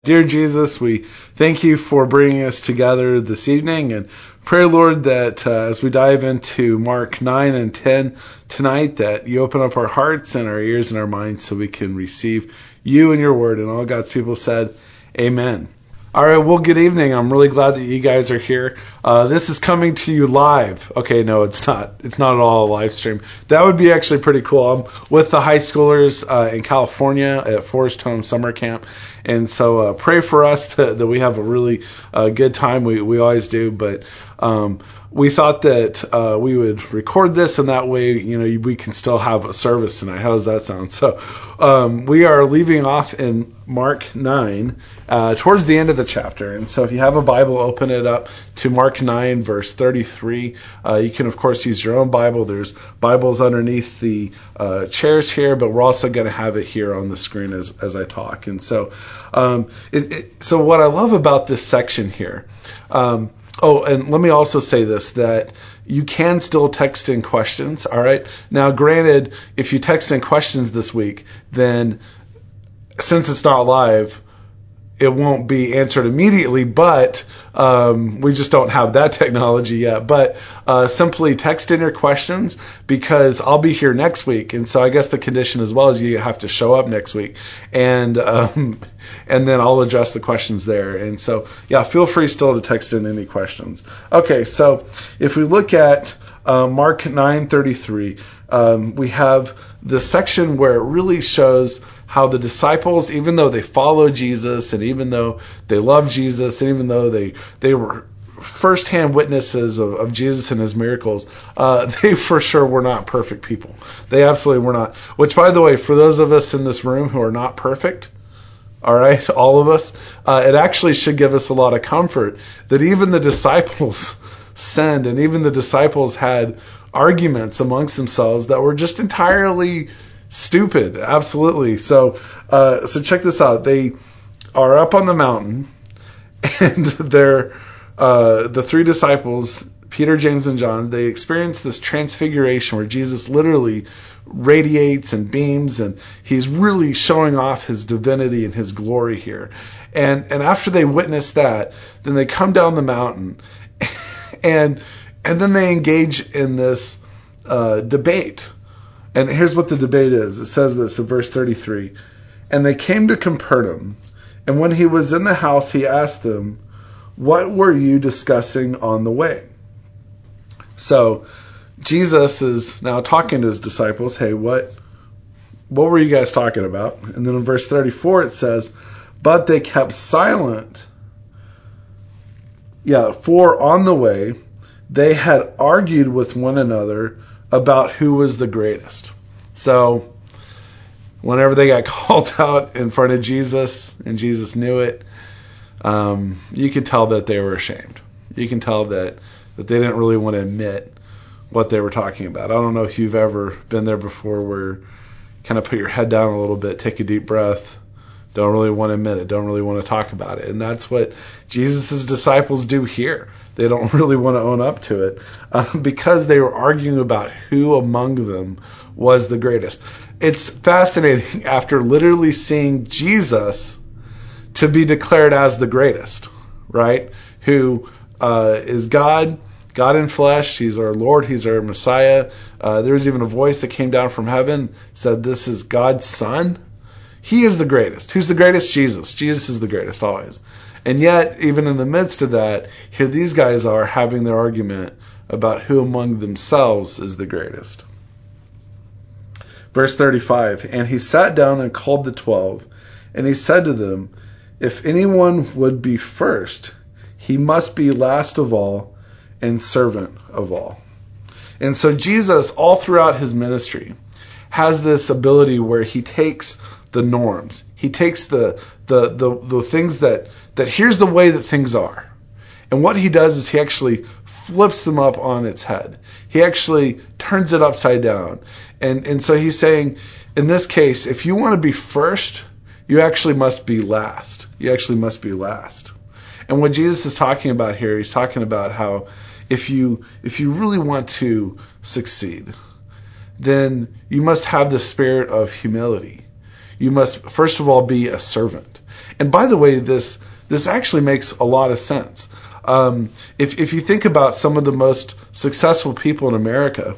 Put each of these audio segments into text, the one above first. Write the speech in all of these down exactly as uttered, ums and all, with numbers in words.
Dear Jesus, we thank you for bringing us together this evening, and pray, Lord, that uh, as we dive into Mark nine and ten tonight, that you open up our hearts and our ears and our minds so we can receive you and your word. And all God's people said, amen. All right, well, good evening. I'm really glad that you guys are here. Uh, this is coming to you live. Okay, no, it's not. It's not at all a live stream. That would be actually pretty cool. I'm with the high schoolers uh, in California at Forest Home Summer Camp, and so uh, pray for us that, that we have a really uh, good time. We we always do, but um, we thought that uh, we would record this, and that way, you know, we can still have a service tonight. How does that sound? So um, we are leaving off in Mark nine, uh, towards the end of the chapter. And so if you have a Bible, open it up to Mark nine, verse thirty-three. Uh, you can, of course, use your own Bible. There's Bibles underneath the uh, chairs here, but we're also going to have it here on the screen as, as I talk. And so, um, it, it, so what I love about this section here, um, oh, and let me also say this, that you can still text in questions, all right? Now, granted, if you text in questions this week, then since it's not live, it won't be answered immediately, but um, we just don't have that technology yet. But uh, simply text in your questions, because I'll be here next week. And so I guess the condition as well is you have to show up next week. And um, and then I'll address the questions there. And so, yeah, feel free still to text in any questions. Okay, so if we look at uh, Mark nine thirty-three, um, we have the section where it really shows how the disciples, even though they followed Jesus, and even though they loved Jesus, and even though they they were firsthand witnesses of, of Jesus and his miracles, uh, they for sure were not perfect people. They absolutely were not. Which, by the way, for those of us in this room who are not perfect, all right, all of us, uh, it actually should give us a lot of comfort that even the disciples sinned, and even the disciples had arguments amongst themselves that were just entirely stupid. Absolutely. So, uh, so check this out. They are up on the mountain, and they're, uh, the three disciples, Peter, James, and John, they experience this transfiguration where Jesus literally radiates and beams, and he's really showing off his divinity and his glory here. And, and after they witness that, then they come down the mountain, and, and then they engage in this, uh, debate. And here's what the debate is. It says this in verse thirty-three. And they came to Capernaum, and when he was in the house, he asked them, what were you discussing on the way? So Jesus is now talking to his disciples. Hey, what, what were you guys talking about? And then in verse thirty-four it says, but they kept silent. Yeah, for on the way they had argued with one another about who was the greatest. So whenever they got called out in front of Jesus, and Jesus knew it, um, you could tell that they were ashamed. You can tell that, that they didn't really want to admit what they were talking about. I don't know if you've ever been there before, where you kind of put your head down a little bit, take a deep breath, don't really want to admit it, don't really want to talk about it. And that's what Jesus' disciples do here. They don't really want to own up to it uh, because they were arguing about who among them was the greatest. It's fascinating, after literally seeing Jesus, to be declared as the greatest, right? Who uh, is God, God in flesh. He's our Lord. He's our Messiah. Uh, there was even a voice that came down from heaven, said, this is God's Son. He is the greatest. Who's the greatest? Jesus. Jesus is the greatest always. And yet, even in the midst of that, here these guys are having their argument about who among themselves is the greatest. Verse thirty-five, and he sat down and called the twelve, and he said to them, if anyone would be first, he must be last of all and servant of all. And so Jesus, all throughout his ministry, has this ability where he takes the norms. He takes the the the, the things that, that here's the way that things are. And what he does is he actually flips them up on its head. He actually turns it upside down. And and so he's saying, in this case, if you want to be first, you actually must be last. You actually must be last. And what Jesus is talking about here, he's talking about how if you if you really want to succeed, then you must have the spirit of humility. you must first of all be a servant. And by the way, this this actually makes a lot of sense. Um, if if you think about some of the most successful people in America,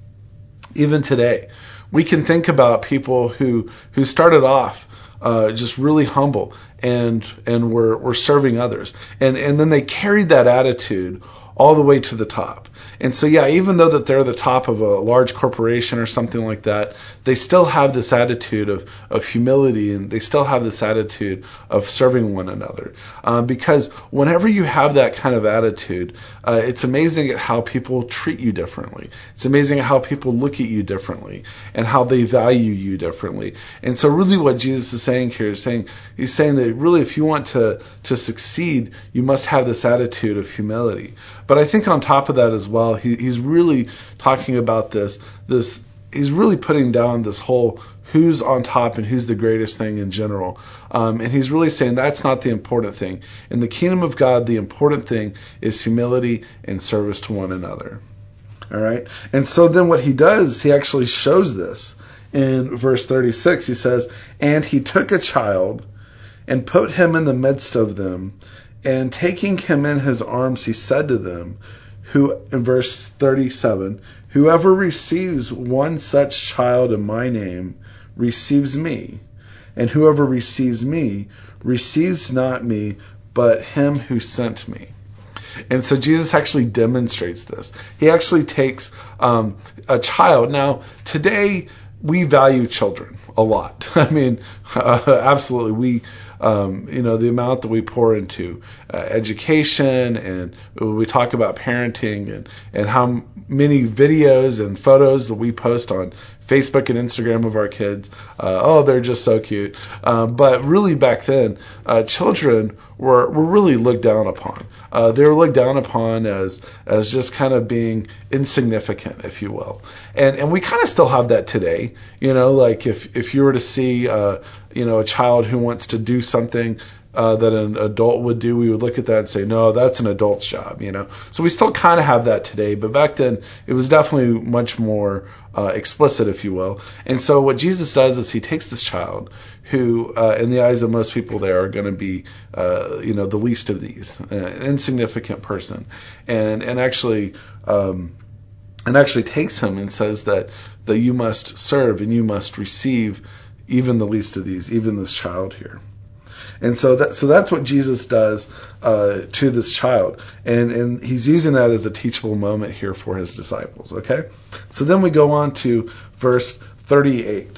even today, we can think about people who who started off uh, just really humble and and were were serving others, and and then they carried that attitude all the way to the top. And so, yeah, even though that they're the top of a large corporation or something like that, they still have this attitude of, of humility, and they still have this attitude of serving one another. Uh, because whenever you have that kind of attitude, uh, it's amazing at how people treat you differently. It's amazing at how people look at you differently and how they value you differently. And so really what Jesus is saying here is saying, he's saying that really if you want to, to succeed, you must have this attitude of humility. But I think on top of that as well, he, he's really talking about this, this, he's really putting down this whole who's on top and who's the greatest thing in general. Um, and he's really saying that's not the important thing. In the kingdom of God, the important thing is humility and service to one another. All right. And so then what he does, he actually shows this in verse thirty-six. He says, and he took a child and put him in the midst of them, and taking him in his arms, he said to them, who, in verse thirty-seven, whoever receives one such child in my name receives me, and whoever receives me receives not me, but him who sent me. And so Jesus actually demonstrates this. He actually takes um, a child. Now, today we value children a lot. I mean, uh, absolutely. We Um, you know, the amount that we pour into uh, education, and we talk about parenting, and, and how many videos and photos that we post on Facebook and Instagram of our kids. Uh, oh, they're just so cute. Uh, but really back then, uh, children were, were really looked down upon. Uh, they were looked down upon as as just kind of being insignificant, if you will. And and we kind of still have that today. You know, like if, if you were to see, uh, you know, a child who wants to do something uh, that an adult would do, we would look at that and say, no, that's an adult's job, you know. So we still kind of have that today, but back then it was definitely much more uh, explicit, if you will. And so what Jesus does is he takes this child who, uh, in the eyes of most people there, are going to be, uh, you know, the least of these, uh, an insignificant person, and and actually. Um, and actually takes him and says that, that you must serve and you must receive even the least of these, even this child here. And so that so that's what Jesus does uh, to this child. And, and he's using that as a teachable moment here for his disciples. Okay? So then we go on to verse thirty-eight.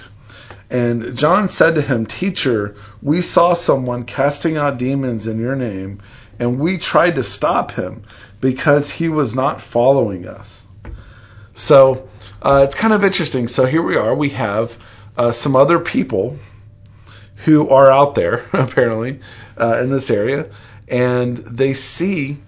And John said to him, Teacher, we saw someone casting out demons in your name, and we tried to stop him because he was not following us. So uh, it's kind of interesting. So here we are. We have uh, some other people who are out there, apparently, uh, in this area, and they see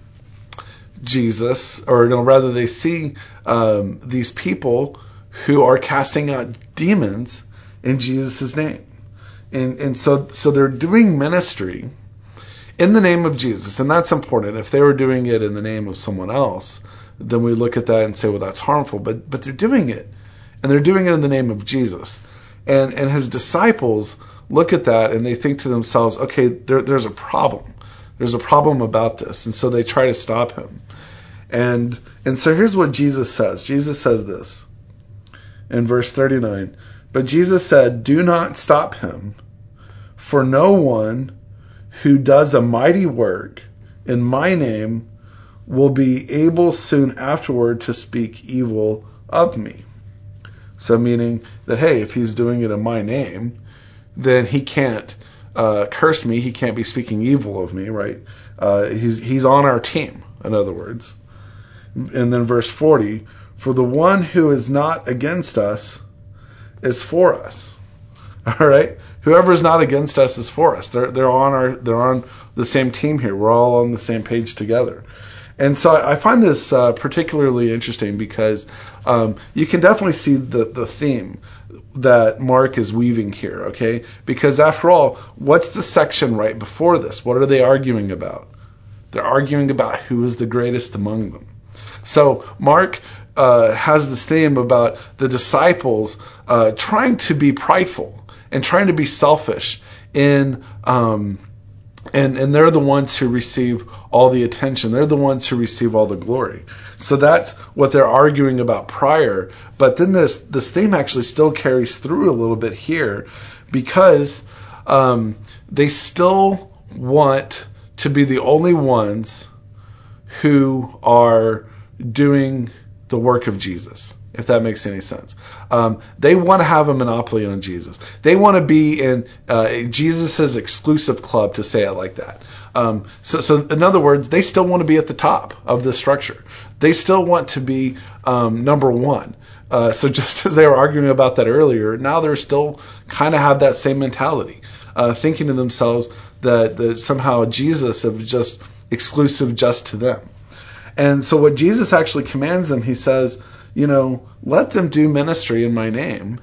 Jesus, or no, rather they see um, these people who are casting out demons in Jesus' name. And and so so they're doing ministry in the name of Jesus, and that's important. If they were doing it in the name of someone else, then we look at that and say, well, that's harmful. But but they're doing it, and they're doing it in the name of Jesus. And and his disciples look at that and they think to themselves, okay, there, there's a problem. There's a problem about this. And so they try to stop him. And and so here's what Jesus says. Jesus says this in verse thirty-nine. But Jesus said, do not stop him, for no one who does a mighty work in my name will be able soon afterward to speak evil of me. So meaning that, hey, if he's doing it in my name, then he can't uh, curse me. He can't be speaking evil of me, right? Uh, he's he's on our team, in other words. And then verse forty, for the one who is not against us is for us. All right? Whoever is not against us is for us. They're they're on our they're on the same team here. We're all on the same page together. And so I find this uh, particularly interesting because um, you can definitely see the, the theme that Mark is weaving here, okay? Because after all, what's the section right before this? What are they arguing about? They're arguing about who is the greatest among them. So Mark uh, has this theme about the disciples uh, trying to be prideful and trying to be selfish in um, and and they're the ones who receive all the attention. They're the ones who receive all the glory. So that's what they're arguing about prior. But then this this theme actually still carries through a little bit here, because um, they still want to be the only ones who are doing the work of Jesus, if that makes any sense. Um, they want to have a monopoly on Jesus. They want to be in uh, Jesus' exclusive club, to say it like that. Um, so, so in other words, they still want to be at the top of the structure. They still want to be um, number one. Uh, so just as they were arguing about that earlier, now they're still kind of have that same mentality, uh, thinking to themselves that, that somehow Jesus is just exclusive just to them. And so what Jesus actually commands them, he says, you know, let them do ministry in my name.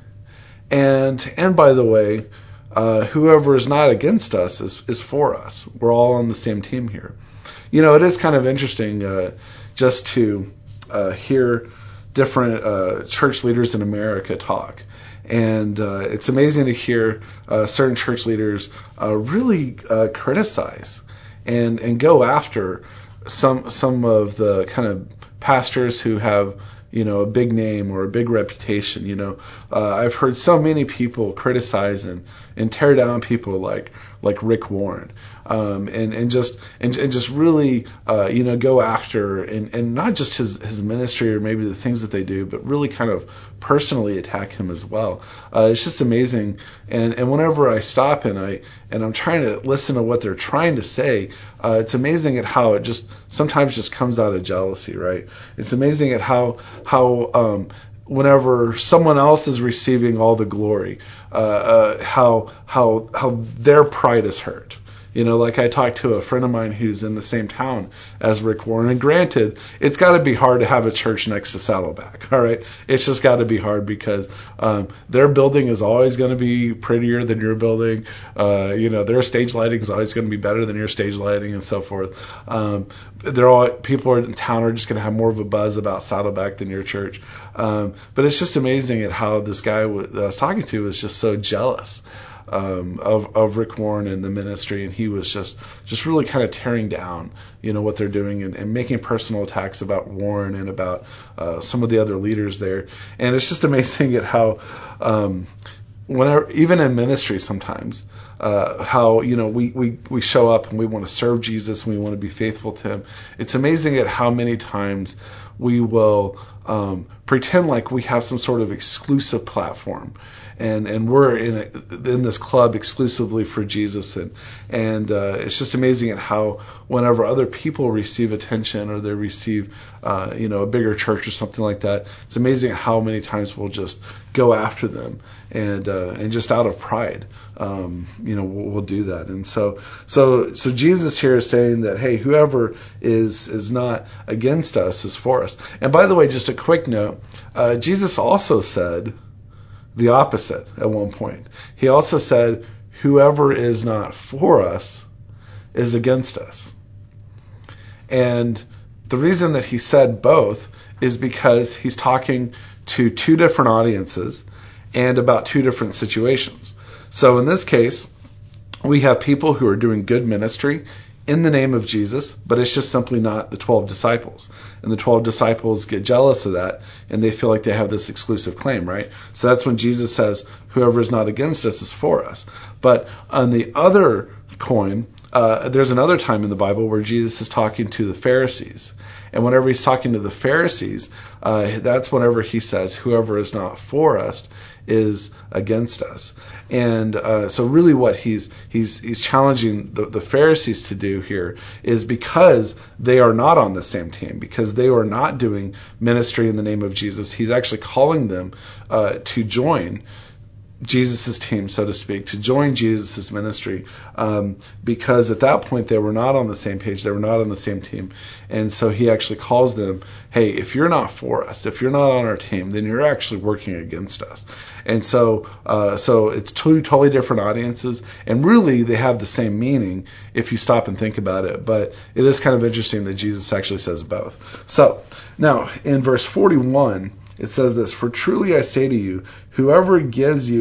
And and by the way, uh, whoever is not against us is, is for us. We're all on the same team here. You know, it is kind of interesting uh, just to uh, hear different uh, church leaders in America talk. And uh, it's amazing to hear uh, certain church leaders uh, really uh, criticize and, and go after some some of the kind of pastors who have, you know, a big name or a big reputation. You know, uh, I've heard so many people criticize and, and tear down people like like Rick Warren, um, and and just and, and just really uh, you know go after and, and not just his his ministry or maybe the things that they do, but really kind of personally attack him as well. Uh, it's just amazing. And and whenever I stop and I and I'm trying to listen to what they're trying to say, uh, it's amazing at how it just sometimes just comes out of jealousy, right? It's amazing at how how um, whenever someone else is receiving all the glory, uh, uh, how how how their pride is hurt. You know, like I talked to a friend of mine who's in the same town as Rick Warren, and granted, it's got to be hard to have a church next to Saddleback, all right? It's just got to be hard because um, their building is always going to be prettier than your building. Uh, you know, their stage lighting is always going to be better than your stage lighting and so forth. Um, they're all people in town are just going to have more of a buzz about Saddleback than your church. Um, but it's just amazing at how this guy w- that I was talking to was just so jealous Um, of, of Rick Warren and the ministry, and he was just just really kind of tearing down, you know, what they're doing and, and making personal attacks about Warren and about uh, some of the other leaders there. And it's just amazing at how, um, whenever, even in ministry sometimes, uh, how, you know, we, we, we show up and we want to serve Jesus and we want to be faithful to him. It's amazing at how many times we will um, pretend like we have some sort of exclusive platform. And and we're in a, in this club exclusively for Jesus, and and uh, it's just amazing at how whenever other people receive attention or they receive uh, you know a bigger church or something like that, it's amazing at how many times we'll just go after them and uh, and just out of pride, um, you know we'll, we'll do that. And so so so Jesus here is saying that, hey, whoever is is not against us is for us. And by the way, just a quick note, uh, Jesus also said the opposite at one point. He also said, whoever is not for us is against us. And the reason that he said both is because he's talking to two different audiences and about two different situations. So in this case, we have people who are doing good ministry in the name of Jesus, but it's just simply not the twelve disciples. And the twelve disciples get jealous of that, and they feel like they have this exclusive claim, right? So that's when Jesus says, whoever is not against us is for us. But on the other coin, uh, there's another time in the Bible where Jesus is talking to the Pharisees. And whenever he's talking to the Pharisees, uh, that's whenever he says, whoever is not for us is against us. And uh, so really what he's he's he's challenging the, the Pharisees to do here is, because they are not on the same team, because they are not doing ministry in the name of Jesus, he's actually calling them uh, to join Jesus' team, so to speak, to join Jesus' ministry, um, because at that point they were not on the same page, they were not on the same team. And so he actually calls them, hey, if you're not for us, if you're not on our team, then you're actually working against us. And so uh, so it's two totally different audiences, and really they have the same meaning if you stop and think about it. But it is kind of interesting that Jesus actually says both. So now in verse forty-one, it says this, for truly I say to you, whoever gives you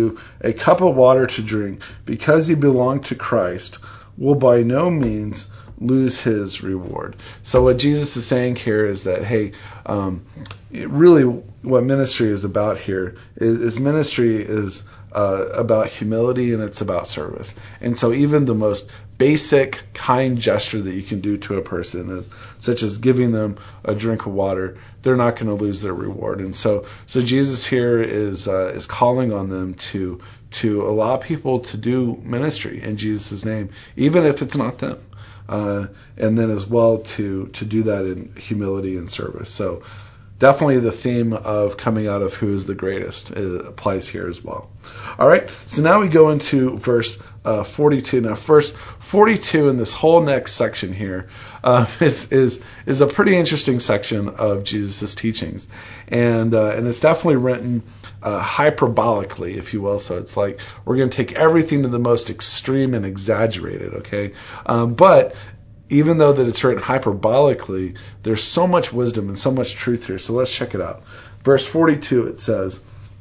you a cup of water to drink because he belonged to Christ will by no means lose his reward. So what Jesus is saying here is that, hey, um, really what ministry is about here is, is ministry is uh, about humility and it's about service. And so even the most basic kind gesture that you can do to a person is such as giving them a drink of water, they're not going to lose their reward. And so so Jesus here is uh, is calling on them to to allow people to do ministry in Jesus' name, even if it's not them. Uh, and then as well to to do that in humility and service. So definitely the theme of coming out of who is the greatest applies here as well. All right, so now we go into verse uh, forty-two. Now, first, forty-two in this whole next section here uh, is is is a pretty interesting section of Jesus' teachings, and uh, and it's definitely written uh, hyperbolically, if you will. So it's like we're going to take everything to the most extreme and exaggerate it, okay? Um, but even though that it's written hyperbolically, there's so much wisdom and so much truth here. So let's check it out. Verse forty-two, it says,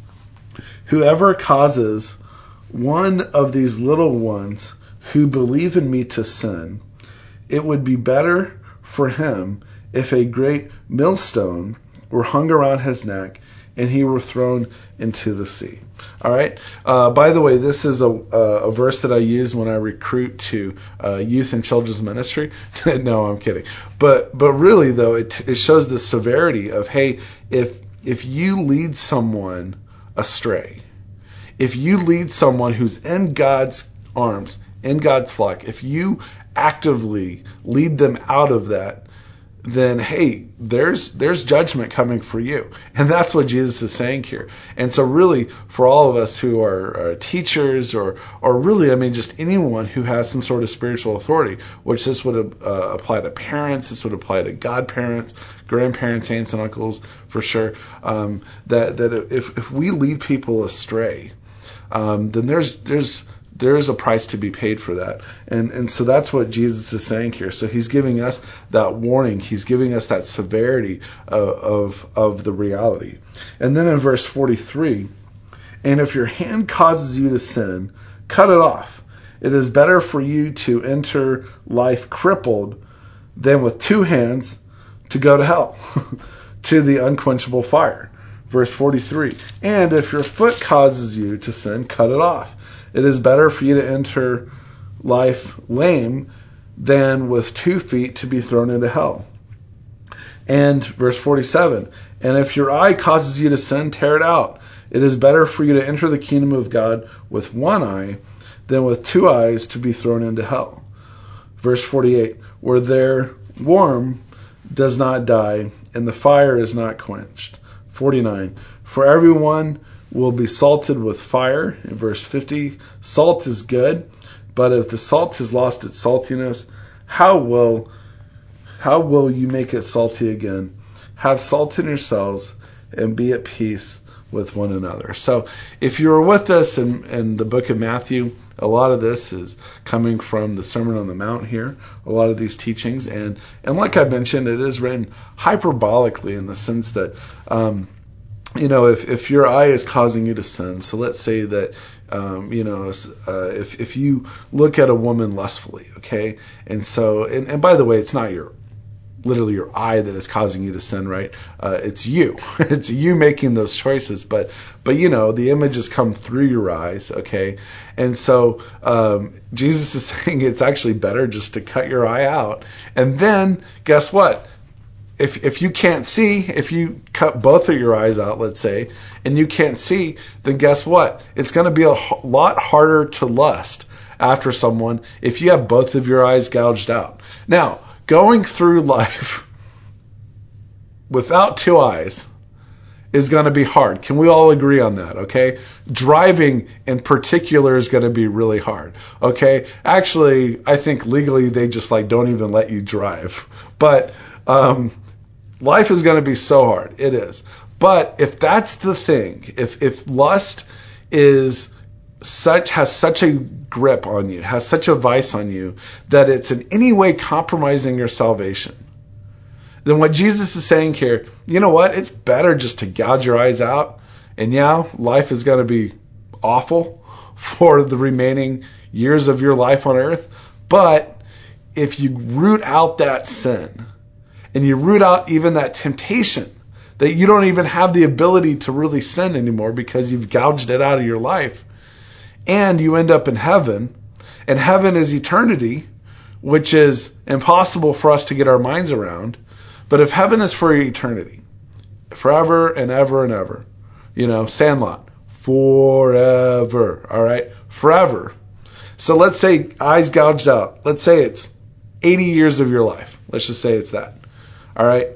"Whoever causes one of these little ones who believe in me to sin, it would be better for him if a great millstone were hung around his neck and he were thrown into the sea." All right. Uh, by the way, this is a, a verse that I use when I recruit to uh, youth and children's ministry. No, I'm kidding. But but really, though, it, it shows the severity of, hey, if if you lead someone astray, if you lead someone who's in God's arms, in God's flock, if you actively lead them out of that, then hey, there's there's judgment coming for you. And that's what Jesus is saying here. And so really, for all of us who are, are teachers or or really, I mean, just anyone who has some sort of spiritual authority, which this would uh, apply to parents, this would apply to godparents, grandparents, aunts and uncles, for sure, um, that, that if, if we lead people astray, um, then there's there's there is a price to be paid for that. And and so that's what Jesus is saying here. So he's giving us that warning. He's giving us that severity of, of, of the reality. And then in verse forty-three, "And if your hand causes you to sin, cut it off. It is better for you to enter life crippled than with two hands to go to hell, to the unquenchable fire." Verse forty-three, "And if your foot causes you to sin, cut it off. It is better for you to enter life lame than with two feet to be thrown into hell." And verse forty-seven, "And if your eye causes you to sin, tear it out. It is better for you to enter the kingdom of God with one eye than with two eyes to be thrown into hell." Verse forty-eight, "Where their worm does not die and the fire is not quenched." forty-nine, "For everyone will be salted with fire." In verse fifty, "Salt is good, but if the salt has lost its saltiness, how will how will you make it salty again? Have salt in yourselves and be at peace with one another." So if you were with us in, in the book of Matthew, a lot of this is coming from the Sermon on the Mount here, a lot of these teachings. And, and like I mentioned, it is written hyperbolically in the sense that, um, you know, if, if your eye is causing you to sin, so let's say that, um, you know, uh, if, if you look at a woman lustfully, okay, and so, and, and by the way, it's not your literally your eye that is causing you to sin, right? Uh, it's you. It's you making those choices. But, but you know, the images come through your eyes, okay? And so um, Jesus is saying it's actually better just to cut your eye out. And then, guess what? If if you can't see, if you cut both of your eyes out, let's say, and you can't see, then guess what? It's going to be a h- lot harder to lust after someone if you have both of your eyes gouged out. Now, going through life without two eyes is going to be hard. Can we all agree on that, okay? Driving in particular is going to be really hard, okay? Actually, I think legally they just like don't even let you drive. But um, life is going to be so hard. It is. But if that's the thing, if if lust is such has such a grip on you, has such a vice on you, that it's in any way compromising your salvation, then what Jesus is saying here, you know what? It's better just to gouge your eyes out, and yeah, life is going to be awful for the remaining years of your life on earth. But if you root out that sin, and you root out even that temptation, that you don't even have the ability to really sin anymore because you've gouged it out of your life, and you end up in heaven, and heaven is eternity, which is impossible for us to get our minds around. But if heaven is for eternity, forever and ever and ever, you know, Sandlot, forever, all right, forever. So let's say eyes gouged out. Let's say it's eighty years of your life. Let's just say it's that. All right?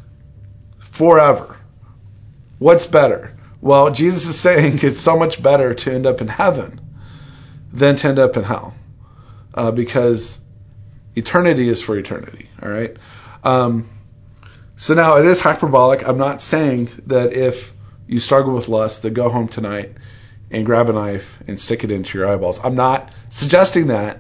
Forever. What's better? Well, Jesus is saying it's so much better to end up in heaven than to end up in hell. Uh, because eternity is for eternity. All right? Um, so now it is hyperbolic. I'm not saying that if you struggle with lust, that go home tonight and grab a knife and stick it into your eyeballs. I'm not suggesting that,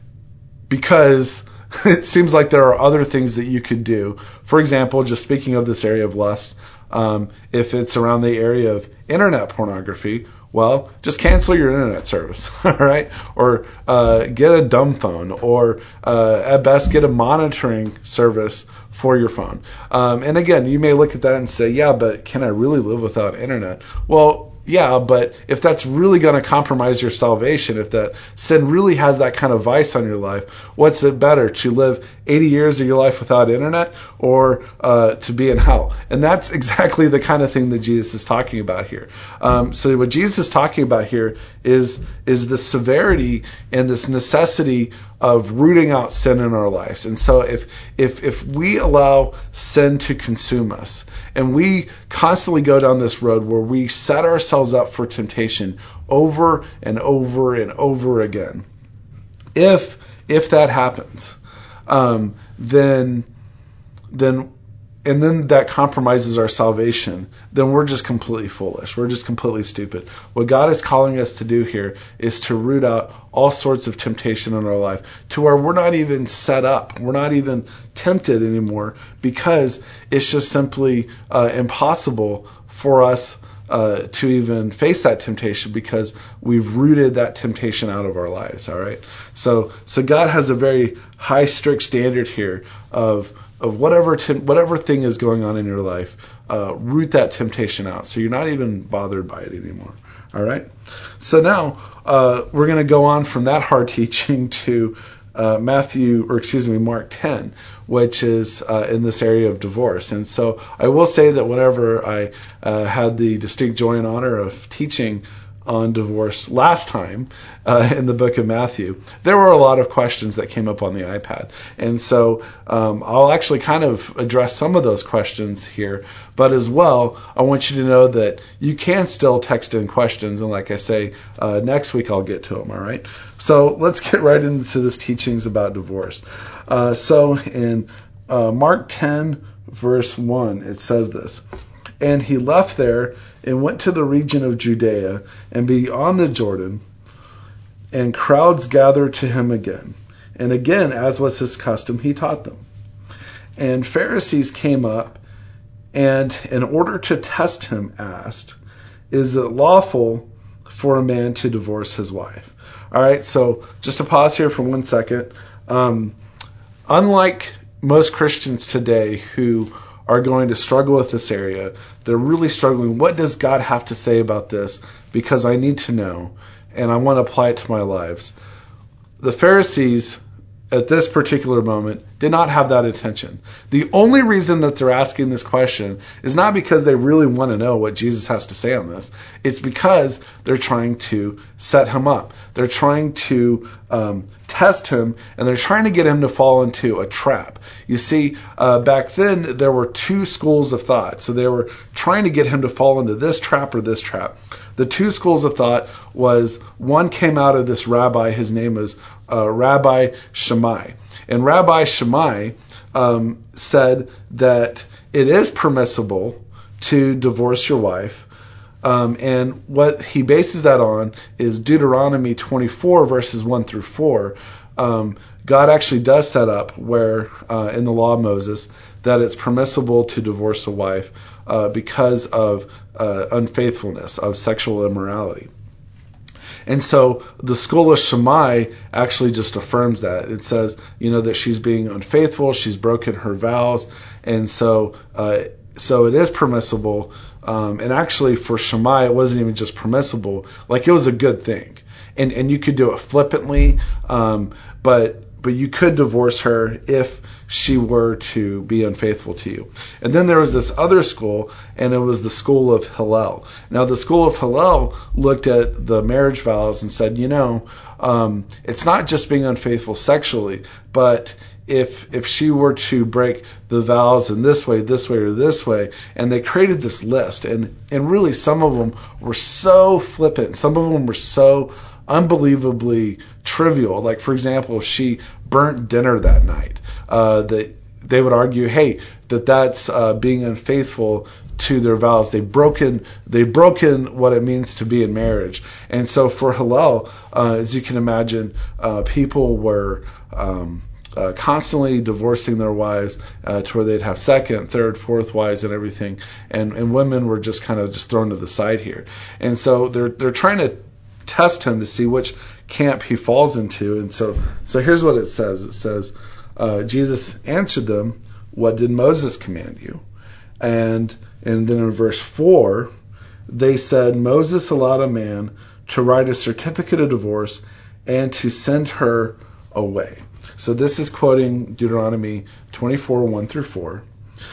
because it seems like there are other things that you could do. For example, just speaking of this area of lust, um, if it's around the area of internet pornography, well, just cancel your internet service, all right? Or uh, get a dumb phone, or uh, at best get a monitoring service for your phone. Um, and again, you may look at that and say, yeah, but can I really live without internet? Well, yeah, but if that's really going to compromise your salvation, if that sin really has that kind of vice on your life, what's it better, to live eighty years of your life without internet, or uh, to be in hell? And that's exactly the kind of thing that Jesus is talking about here. Um, so what Jesus is talking about here is is the severity and this necessity of rooting out sin in our lives. And so if if if we allow sin to consume us, and we constantly go down this road where we set ourselves up for temptation over and over and over again, if if that happens, um, then then and then that compromises our salvation, then we're just completely foolish. We're just completely stupid. What God is calling us to do here is to root out all sorts of temptation in our life, to where we're not even set up. We're not even tempted anymore, because it's just simply uh, impossible for us uh, to even face that temptation, because we've rooted that temptation out of our lives. All right. So, so God has a very high, strict standard here of of whatever tem- whatever thing is going on in your life, uh, root that temptation out, so you're not even bothered by it anymore. All right. So now uh, we're going to go on from that hard teaching to uh, Matthew, or excuse me, Mark ten, which is uh, in this area of divorce. And so I will say that whenever I uh, had the distinct joy and honor of teaching on divorce last time uh, in the book of Matthew, there were a lot of questions that came up on the iPad. And so um, I'll actually kind of address some of those questions here. But as well, I want you to know that you can still text in questions. And like I say, uh, next week I'll get to them, all right? So let's get right into this teachings about divorce. Uh, so in uh, Mark ten, verse one, it says this: "And he left there and went to the region of Judea and beyond the Jordan, and crowds gathered to him again. And again, as was his custom, he taught them. And Pharisees came up, and in order to test him, asked, 'Is it lawful for a man to divorce his wife?'" All right, so just to pause here for one second. Um, unlike most Christians today who are going to struggle with this area, they're really struggling. What does God have to say about this? Because I need to know, and I want to apply it to my lives. The Pharisees, at this particular moment, did not have that intention. The only reason that they're asking this question is not because they really want to know what Jesus has to say on this. It's because they're trying to set him up. They're trying to um, test him, and they're trying to get him to fall into a trap. You see, uh, back then, there were two schools of thought. So they were trying to get him to fall into this trap or this trap. The two schools of thought was, one came out of this rabbi. His name was uh, Rabbi Shammai. And Rabbi Shammai um, said that it is permissible to divorce your wife. Um, and what he bases that on is Deuteronomy twenty-four, verses one through four. Um, God actually does set up where, uh, in the law of Moses, that it's permissible to divorce a wife uh, because of uh, unfaithfulness, of sexual immorality. And so the school of Shammai actually just affirms that. It says, you know, that she's being unfaithful, she's broken her vows, and so uh, so it is permissible. Um, and actually, for Shammai, it wasn't even just permissible; like it was a good thing, and and you could do it flippantly, um, but. But you could divorce her if she were to be unfaithful to you. And then there was this other school, and it was the school of Hillel. Now, the school of Hillel looked at the marriage vows and said, you know, um, it's not just being unfaithful sexually, but if if she were to break the vows in this way, this way, or this way, and they created this list, and, and really some of them were so flippant, some of them were so unbelievably trivial. Like, for example, if she burnt dinner that night, uh, that they would argue, hey, that that's uh, being unfaithful to their vows. They've broken, they've broken what it means to be in marriage. And so for Hillel, uh, as you can imagine, uh, people were um, uh, constantly divorcing their wives uh, to where they'd have second, third, fourth wives and everything. And, and women were just kind of just thrown to the side here. And so they're they're trying to test him to see which camp he falls into. And so so here's what it says. It says, uh, Jesus answered them, what did Moses command you? And and then in verse four, they said, Moses allowed a man to write a certificate of divorce and to send her away. So this is quoting Deuteronomy twenty-four, one through four.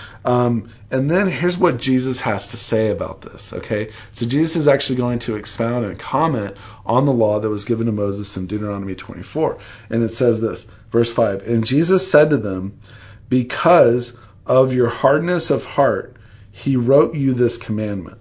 Um, and then here's what Jesus has to say about this, okay? So Jesus is actually going to expound and comment on the law that was given to Moses in Deuteronomy twenty-four. And it says this, verse five, and Jesus said to them, because of your hardness of heart, he wrote you this commandment.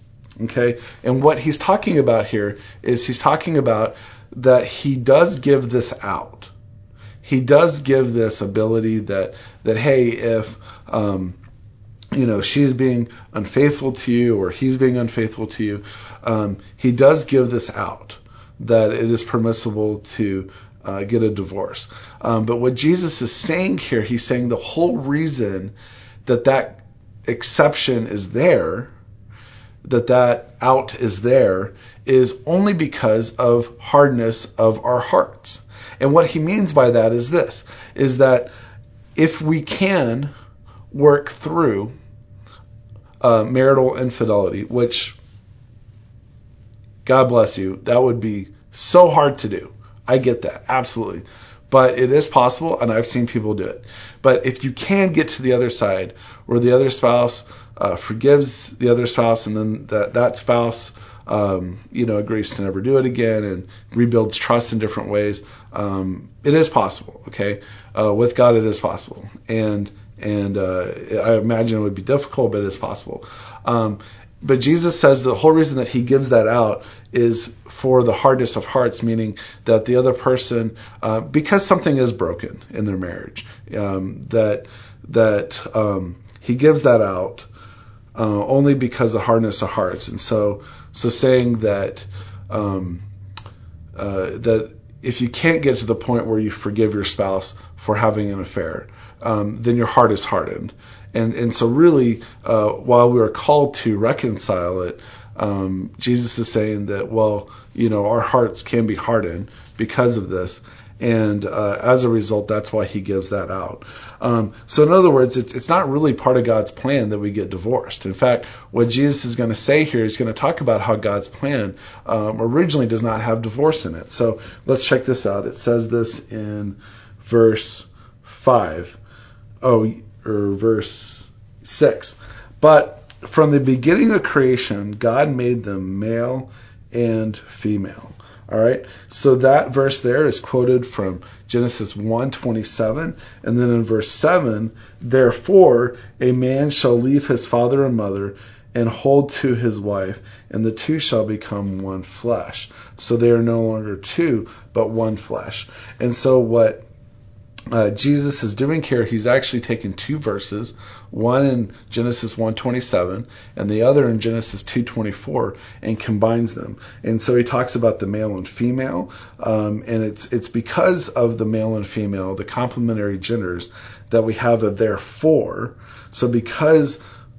Okay? And what he's talking about here is he's talking about that he does give this out. He does give this ability that, that hey, if... Um, you know, she's being unfaithful to you or he's being unfaithful to you, um, he does give this out, that it is permissible to uh, get a divorce. Um, but what Jesus is saying here, he's saying the whole reason that that exception is there, that that out is there, is only because of hardness of our hearts. And what he means by that is this, is that if we can work through Uh, marital infidelity, which, God bless you, that would be so hard to do. I get that, absolutely. But it is possible, and I've seen people do it. But if you can get to the other side, where the other spouse uh, forgives the other spouse, and then that, that spouse um, you know, agrees to never do it again and rebuilds trust in different ways, um, it is possible, okay? Uh, with God, it is possible. And And uh, I imagine it would be difficult, but it is possible. Um, but Jesus says the whole reason that he gives that out is for the hardness of hearts, meaning that the other person, uh, because something is broken in their marriage, um, that that um, he gives that out uh, only because of hardness of hearts. And so, so saying that um, uh, that if you can't get to the point where you forgive your spouse for having an affair, Um, then your heart is hardened. And and so really, uh, while we are called to reconcile it, um, Jesus is saying that, well, you know, our hearts can be hardened because of this. And uh, as a result, that's why he gives that out. Um, so in other words, it's it's not really part of God's plan that we get divorced. In fact, what Jesus is going to say here, he's going to talk about how God's plan um, originally does not have divorce in it. So let's check this out. It says this in verse five. Oh, or verse six. But from the beginning of creation, God made them male and female. All right. So that verse there is quoted from Genesis one twenty-seven. And then in verse seven, therefore a man shall leave his father and mother and hold to his wife, and the two shall become one flesh. So they are no longer two, but one flesh. And so what Uh, Jesus is doing here, he's actually taken two verses, one in Genesis one twenty-seven and the other in Genesis two twenty-four, and combines them. And so he talks about the male and female, um, and it's it's because of the male and female, the complementary genders, that we have a therefore. So because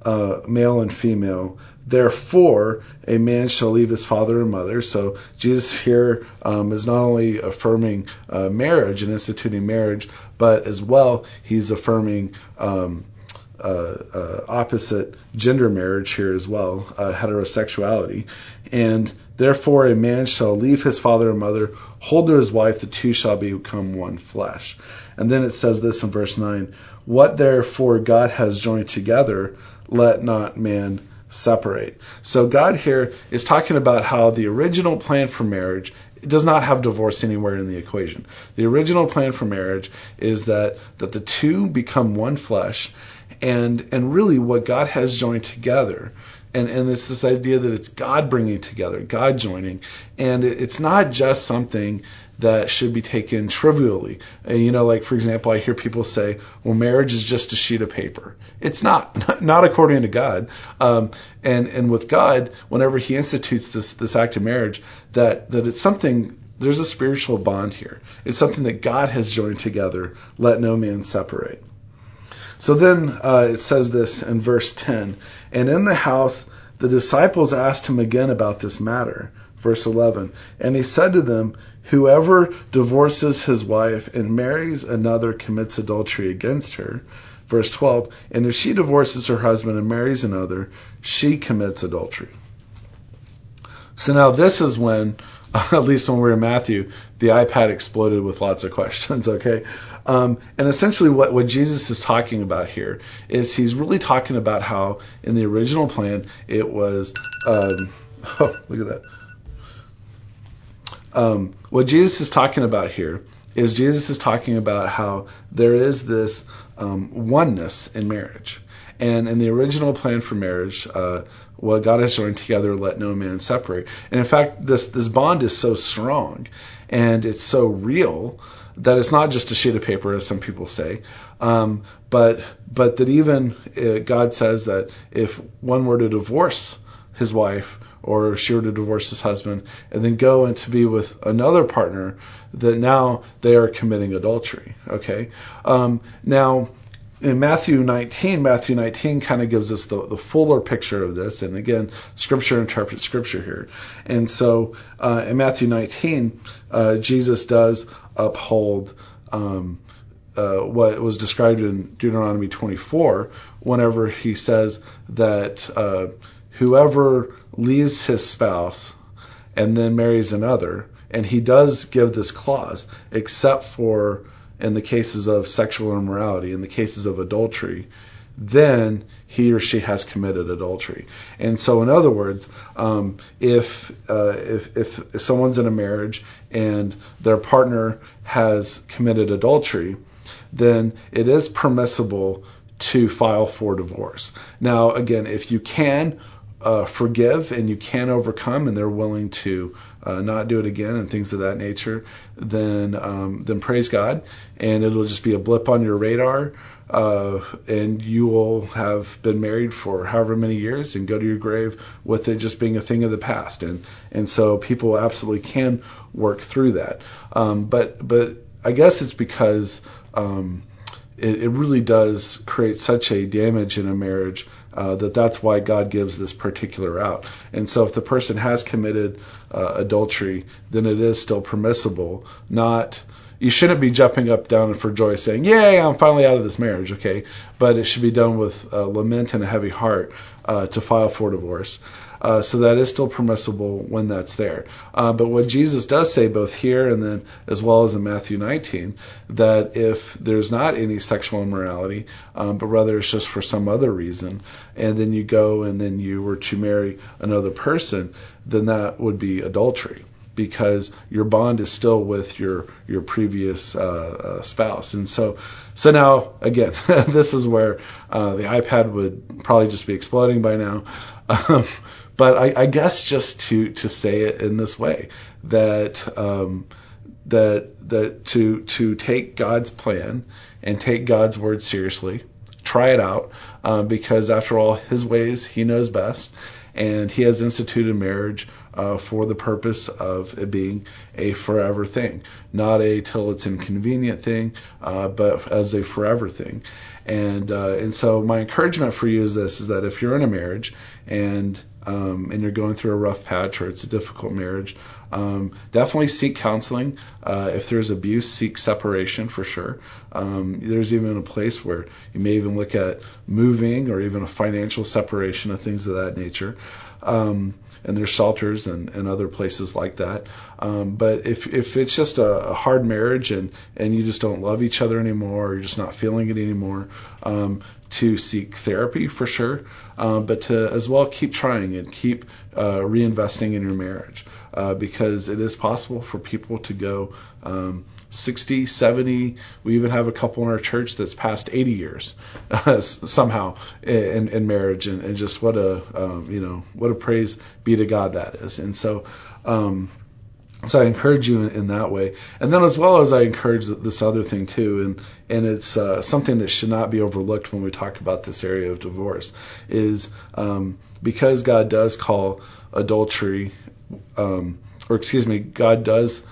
uh, male and female. Therefore, a man shall leave his father and mother. So Jesus here um, is not only affirming uh, marriage and instituting marriage, but as well he's affirming um, uh, uh, opposite gender marriage here as well, uh, heterosexuality. And therefore, a man shall leave his father and mother, hold to his wife, the two shall become one flesh. And then it says this in verse nine, what therefore God has joined together, let not man separate. So God here is talking about how the original plan for marriage does not have divorce anywhere in the equation. The original plan for marriage is that, that the two become one flesh, and and really what God has joined together. And, and it's this idea that it's God bringing together, God joining. And it, it's not just something that should be taken trivially. Uh, you know, like, for example, I hear people say, well, marriage is just a sheet of paper. It's not, not, not according to God. Um, and, and with God, whenever he institutes this, this act of marriage, that, that it's something, there's a spiritual bond here. It's something that God has joined together. Let no man separate. So then uh, it says this in verse ten, and in the house the disciples asked him again about this matter. Verse eleven, and he said to them, whoever divorces his wife and marries another commits adultery against her. Verse twelve, and if she divorces her husband and marries another, she commits adultery. So now this is when, at least when we're in Matthew, the iPad exploded with lots of questions, okay? Um, and essentially what, what Jesus is talking about here is he's really talking about how in the original plan it was, um, oh, look at that. Um, what Jesus is talking about here is Jesus is talking about how there is this um, oneness in marriage. And in the original plan for marriage, uh, what God has joined together, let no man separate. And in fact, this this bond is so strong and it's so real that it's not just a sheet of paper, as some people say, um, but but that even uh, God says that if one were to divorce his wife or she were to divorce his husband and then go and to be with another partner, that now they are committing adultery. Okay, um, now. In Matthew nineteen, Matthew nineteen kind of gives us the, the fuller picture of this. And again, Scripture interprets Scripture here. And so uh, in Matthew nineteen, uh, Jesus does uphold um, uh, what was described in Deuteronomy twenty-four, whenever he says that uh, whoever leaves his spouse and then marries another, and he does give this clause, except for in the cases of sexual immorality, in the cases of adultery, then he or she has committed adultery. And so, in other words, um, if, uh, if if if someone's in a marriage and their partner has committed adultery, then it is permissible to file for divorce. Now, again, if you can uh, forgive and you can overcome, and they're willing to Uh, not do it again and things of that nature, then um, then praise God, and it'll just be a blip on your radar, uh, and you will have been married for however many years and go to your grave with it just being a thing of the past. And and so people absolutely can work through that. Um, but but I guess it's because um, it, it really does create such a damage in a marriage Uh, that that's why God gives this particular out. And so if the person has committed uh, adultery, then it is still permissible. Not, you shouldn't be jumping up down for joy saying, yay, I'm finally out of this marriage, okay? But it should be done with uh, lament and a heavy heart uh, to file for divorce. Uh, so that is still permissible when that's there. Uh, but what Jesus does say both here and then as well as in Matthew nineteen, that if there's not any sexual immorality, um, but rather it's just for some other reason, and then you go and then you were to marry another person, then that would be adultery, because your bond is still with your your previous uh, uh, spouse. And so so now, again, this is where uh, the iPad would probably just be exploding by now. Um, but I, I guess just to, to say it in this way, that um, that that to to take God's plan and take God's word seriously, try it out, uh, because after all, his ways, he knows best. And he has instituted marriage uh, for the purpose of it being a forever thing, not a till it's inconvenient thing, uh, but as a forever thing. And uh, and so my encouragement for you is this: is that if you're in a marriage and um, and you're going through a rough patch or it's a difficult marriage, um, definitely seek counseling. Uh, if there's abuse, seek separation for sure. Um, there's even a place where you may even look at moving or even a financial separation of things of that nature. Um, and there's shelters and, and other places like that. Um, but if if it's just a, a hard marriage and, and you just don't love each other anymore, or you're just not feeling it anymore, um, to seek therapy for sure, um, but to as well keep trying and keep uh, reinvesting in your marriage, uh, because it is possible for people to go um, sixty, seventy. We even have a couple in our church that's past eighty years uh, somehow in, in marriage, and, and just what a um, you know what a praise be to God that is. And so. Um, So I encourage you in, in that way. And then as well as I encourage this other thing too, and, and it's uh, something that should not be overlooked when we talk about this area of divorce, is um, because God does call adultery, um, or excuse me, God does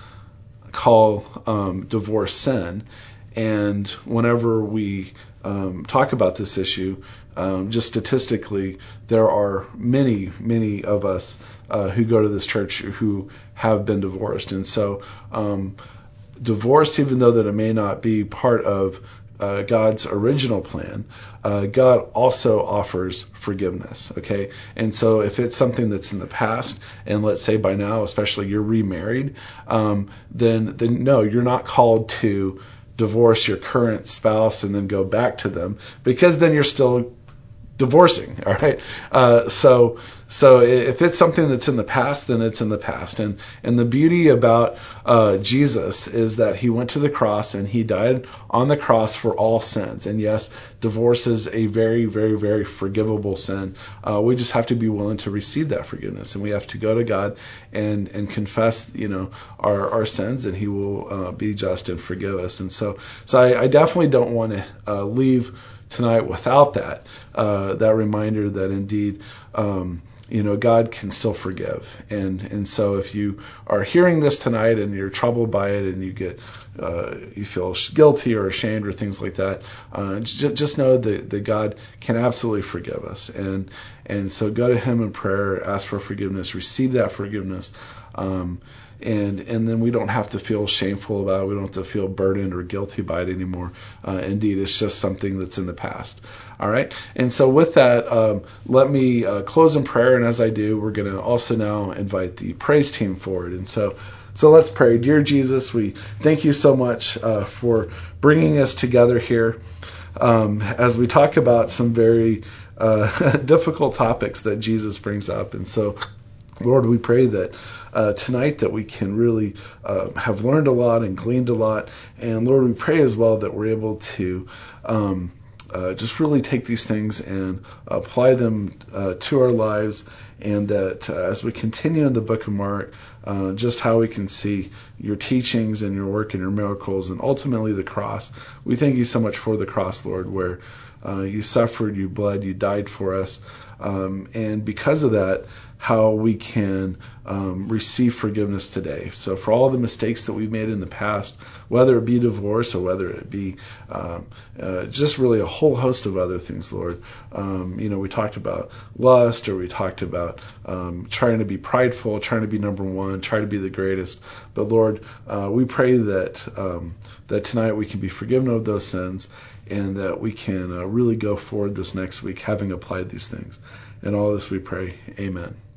call um, divorce sin. And whenever we um, talk about this issue, um, just statistically, there are many, many of us uh, who go to this church who have been divorced. And so um, divorce, even though that it may not be part of uh, God's original plan, uh, God also offers forgiveness, okay? And so if it's something that's in the past, and let's say by now, especially you're remarried, um, then, then no, you're not called to divorce your current spouse and then go back to them, because then you're still divorcing, all right? Uh, so so if it's something that's in the past, then it's in the past. And and the beauty about uh, Jesus is that he went to the cross and he died on the cross for all sins. And yes, divorce is a very, very, very forgivable sin. Uh, we just have to be willing to receive that forgiveness, and we have to go to God and and confess, you know, our our sins, and he will uh, be just and forgive us. And so so I, I definitely don't want to uh, leave tonight without that uh, that reminder that indeed um, you know God can still forgive. And and so if you are hearing this tonight and you're troubled by it and you get uh, you feel guilty or ashamed or things like that, uh, j- just know that, that God can absolutely forgive us. And and so go to him in prayer, ask for forgiveness, receive that forgiveness. Um, And and then we don't have to feel shameful about it. We don't have to feel burdened or guilty by it anymore. Uh, indeed, it's just something that's in the past. All right. And so with that, um, let me uh, close in prayer. And as I do, we're going to also now invite the praise team forward. And so so let's pray. Dear Jesus, we thank you so much uh, for bringing us together here um, as we talk about some very uh, difficult topics that Jesus brings up. And so, Lord, we pray that uh, tonight that we can really uh, have learned a lot and gleaned a lot. And Lord, we pray as well that we're able to um, uh, just really take these things and apply them uh, to our lives. And that uh, as we continue in the book of Mark, uh, just how we can see your teachings and your work and your miracles and ultimately the cross. We thank you so much for the cross, Lord, where uh, you suffered, you bled, you died for us. Um, and because of that, how we can um, receive forgiveness today. So for all the mistakes that we've made in the past, whether it be divorce or whether it be um, uh, just really a whole host of other things, Lord. Um, you know, we talked about lust, or we talked about um, trying to be prideful, trying to be number one, trying to be the greatest. But Lord, uh, we pray that um, that tonight we can be forgiven of those sins, and that we can uh, really go forward this next week having applied these things. And all this we pray. Amen.